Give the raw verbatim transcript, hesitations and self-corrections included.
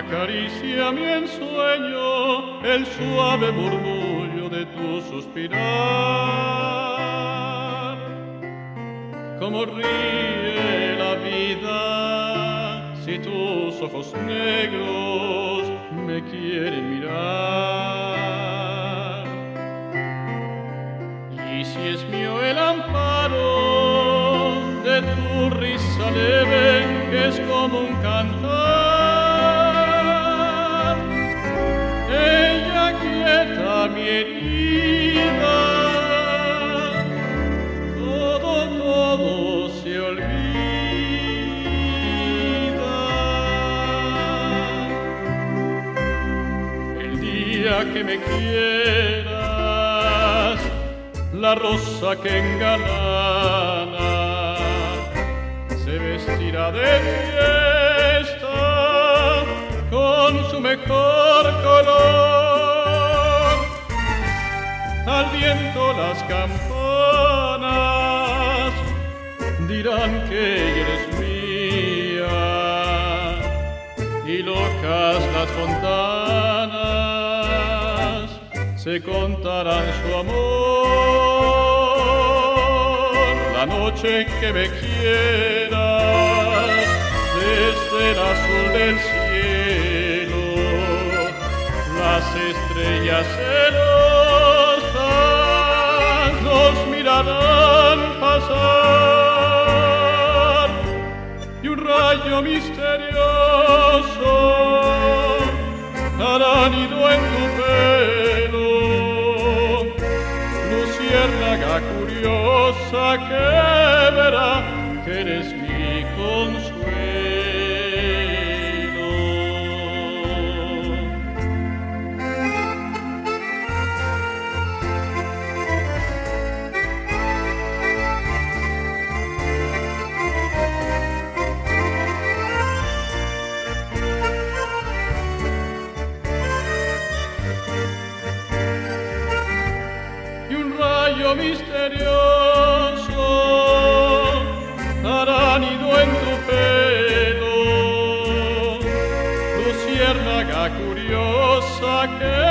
acaricia mi ensueño el suave murmullo de tu suspirar. Como ríe la vida si tus ojos negros me quieren mirar. Y si es mío el amparo de tu risa leve, que es como un cantar, ella quieta mi herida, todo, todo se olvida. El día que me quieras, la rosa que engalana se vestirá de fiesta con su mejor color. Al viento las campanas dirán que eres mía, y locas las fontanas se contarán su amor. La noche que me quieras, desde el azul del cielo, las estrellas celosas nos mirarán pasar, y un rayo misterioso hará nido en tu pelo, luciérnaga curiosa que verá que eres mi consuelo. Y un rayo misterioso hará nido en tu pelo, luciérnaga curiosa que